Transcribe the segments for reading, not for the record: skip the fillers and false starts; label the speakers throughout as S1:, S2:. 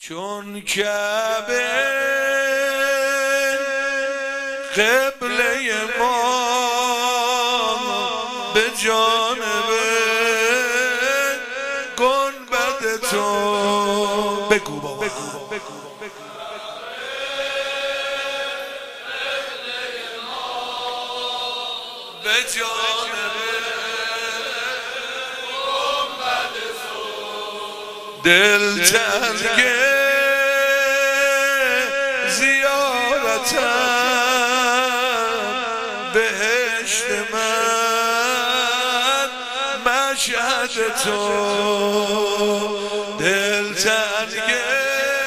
S1: چون کعبه قبله ما به جانب گنبد تو بگو بابا به جانب گنبد تو دل تنگه زیارتم بهشت من مشهد تو دل تنگه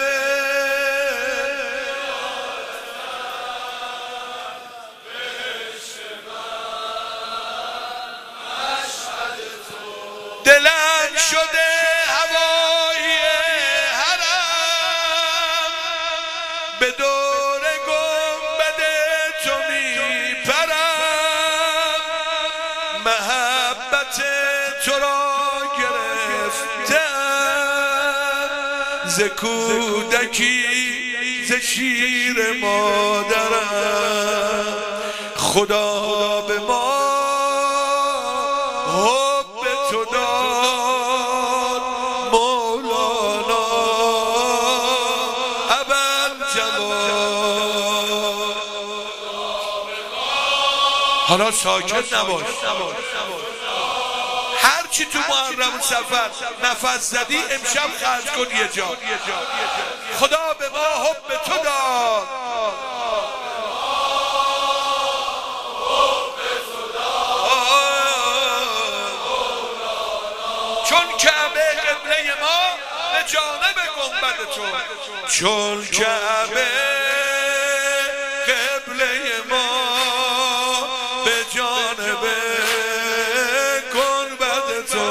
S1: دلم شده هوای حرم به دور گنبد تو می پرم محبت تو را گرفتم ز کودکی ز شیر مادرم خدا به ما تو داد مولانا ابوالجواد. حالا ساکت نباش، هرچی تو محرم سفر نفس زدی امشب خرج کن یه جا. خدا به ما حب تو داد چون کعبه قبله ما به جانب گنبد تو چون کعبه قبله ما به جانب گنبد تو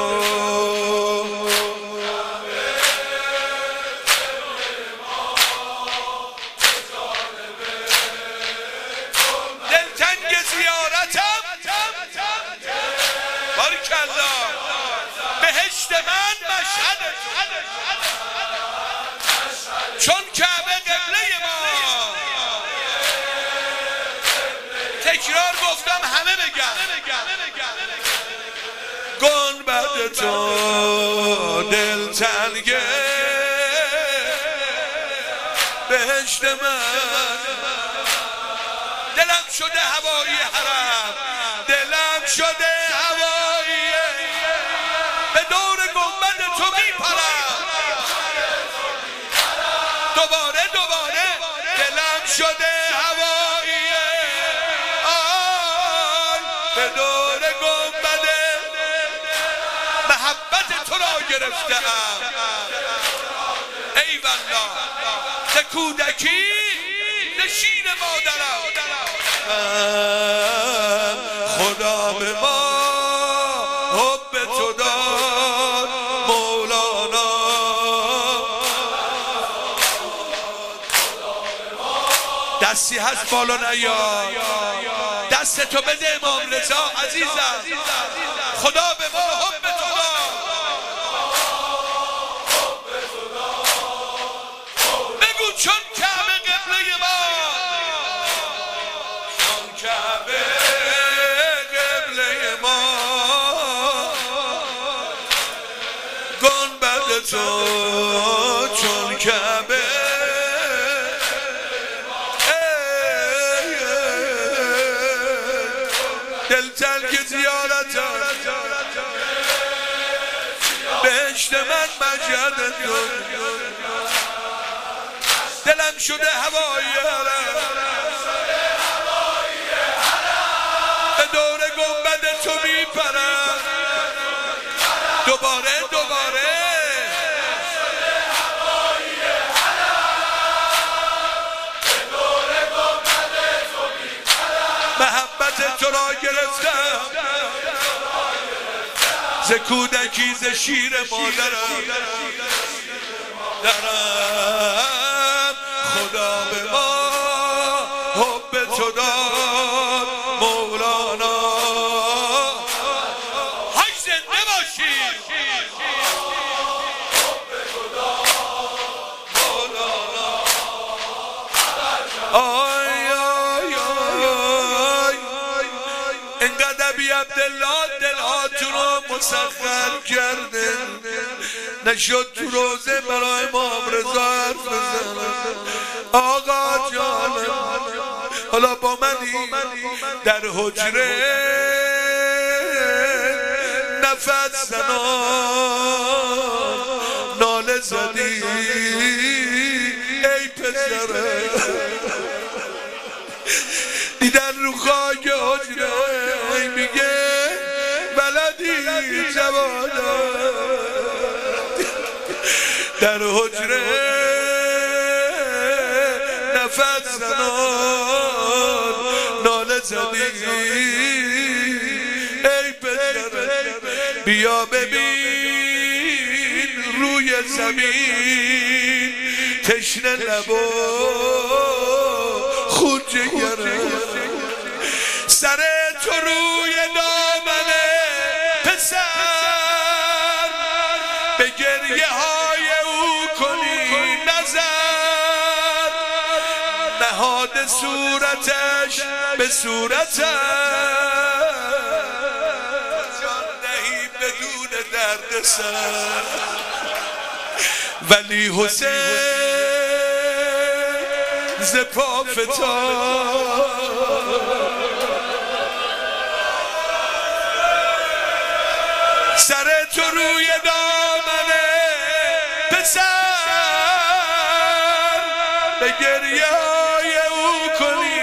S1: دلتنگ زیارتم باریکالله بهشت من مشهد چون کعبه قبله ما تکرار گفتم همه بگم گنبد تو دل تنگه بهشت من دلم شده هوای حرم دلم شده هوای به دور گنبد تو میپرم دوباره دلم شده هوایی به دور گنبد محبت تو را گرفتم ای والله ز کودکی ز شیر مادرم خدا به ما حب تو داد مولانا دستی هست بالا نیاد دست تو بده امام رضا عزیزم خدا به ما حب تو داد بگو چون کعبه قبله ما چون کعبه قبله ما گنبد تو چون کعبه دلتنگ زیارتم بهشت من مشهد تو دلم شده هوای حرم به دور گنبد تو میپرم دوباره محبت تو را گرفتم ز کودکی ز شیر مادرم خدا به ما حب تو داد مولانا های زنده باشی آی آی آی اینقدر بی عبدالله دلهاتون رو مسخر کرده نشد تو روزه برای امام رضا حرف بزنم آقا جانم حالا با منی در حجره نفس زنان ناله زدی ای پسره دیدن رو خاک حجره میگه بلدی جوانا در حجره نفس زنان ناله زدی ای پسره بیا ببین روی زمین تشنه لبا خود جگره سر تو روی دامنه پسر به گریه های او کنی نظر نهاد صورتش به صورتش جان دهی بدون درد سر ولی حسین ز پا فتاد سر تو روی دامنه پسر به گریه های او کنی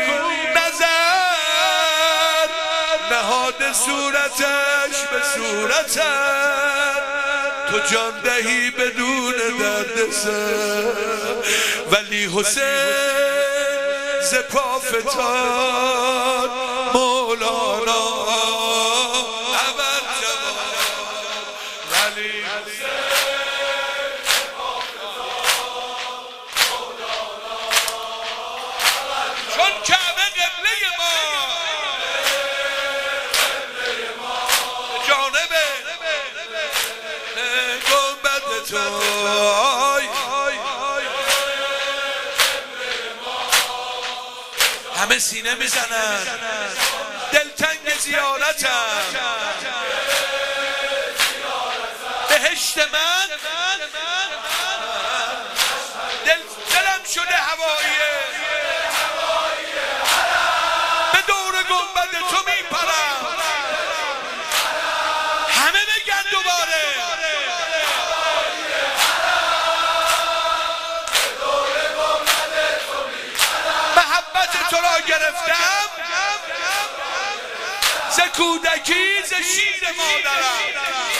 S1: نظر نهاد صورتش به صورتش تو جان دهی بدون درد سر ولی حسین ز پا فتاد مولانا ابد جوان ولی چون کعبه قبله ما جانب گنبد تو همه سینه میزنن دلتنگ زیارتم بهشت من دلم شده هواییه به دور گنبد تو میپرم همه بگن دوباره محبت تو را گرفتم ز کودکی ز شیر مادرم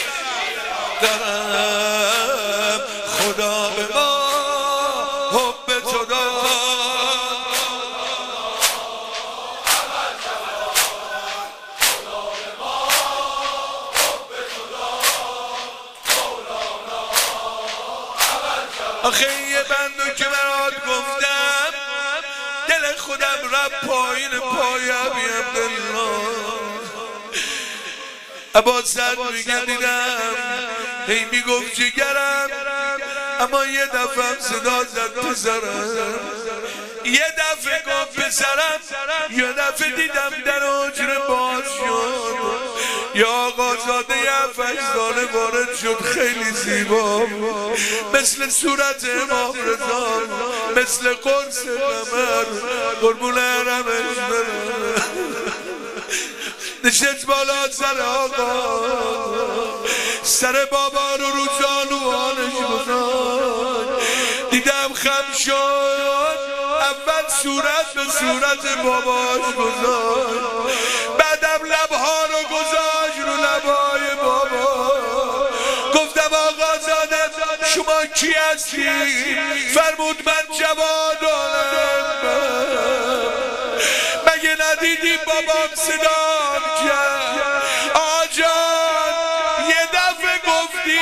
S1: دارم خدا به ما حب تو داد آخه یه بندو که برات گفتم دل خودم رب پایین پای ابی عبدالله عباسد میگه دیدم هی میگفت جگرم اما یه دفعه صدا زد پسرم یه دفعه گفت پسرم یه دفعه دیدم در حجره باز شد یا آقازاده هفتش ساله وارد شد خیلی زیبا مثل صورت امام رضا مثل قرص قمر قربون حرمش برم نشست بالا سر آقا سر بابا رو زانوانش گذاشت دیدم خم شد اول صورت به صورت باباش گذاشت بعدم لبها رو گذاشت رو لبهای بابا گفتم آقا زاده شما کی هستی؟ فرمود من جوادانم مگه ندیدی بابام صدام کرد آجان یه دفعه گفتی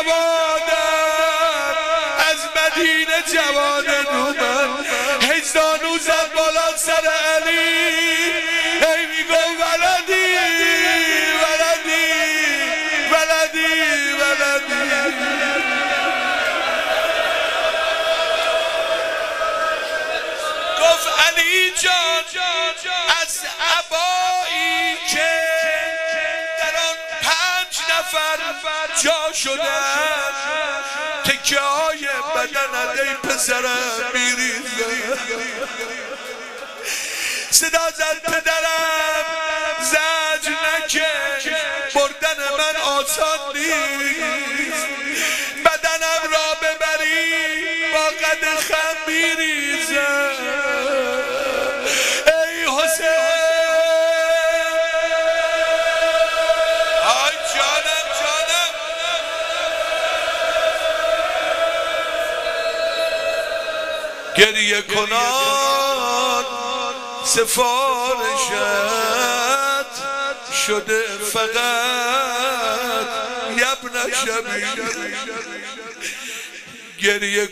S1: جوادم از مدینه جوادن اومد هزدانو زد بالا سر علی هی میگو ولدی ولدی ولدی ولدی گفت علی علی جان از عبایی که در آن 5 نفر جا شدن تکه های بدنت ای پسرم میریزن. صدا زد پدرم زجر نکش، بردن من آسان نیست، بدنم را ببری با قد خم میریزم. ای حسین آی جانم جانم گریه کنان سفارشت شده فقط یبن شبیه. گریه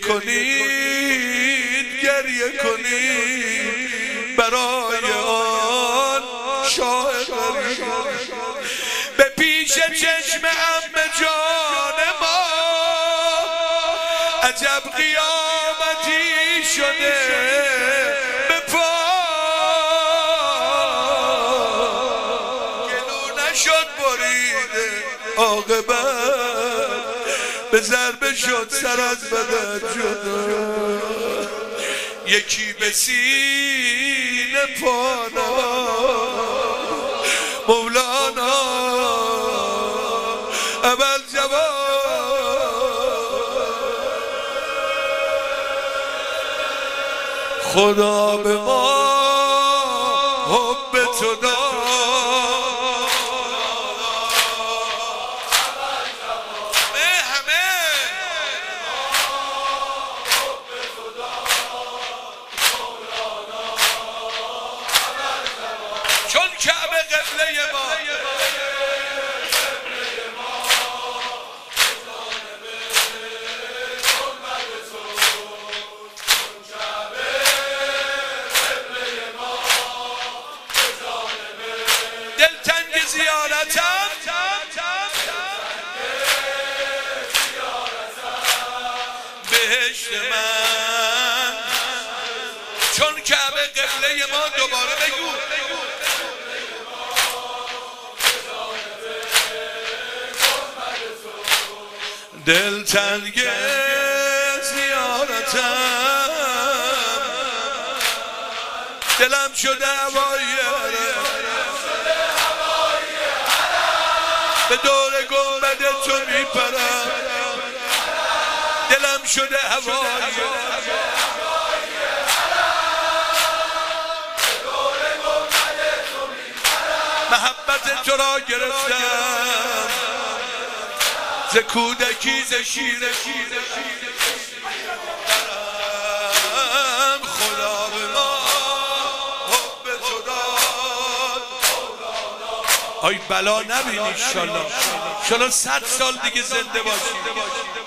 S1: کنید گریه کنید برای آن شاه غریب به پیش چشم عم جان ما. عجب قیامتی شده به پا، گلو نشد بریده عاقبت به ضربه شد سر از بدن جدا. یکی به سینه پانا مولانا اول جواب خدا به ما حب تو داد. چون کعبه قبله ما دلتنگ زیارتم بهشت من. چون کعبه قبله ما دوباره بگو دلتنگ زیارتم دلم شده هوای به دور گنبد تو میپرم. دلم شده هوای محبت تو را گرفتم ز کودکی ز شیر خدا به ما حب تو داد. آی بلا نبینی انشالله 100 سال دیگه زنده باشی.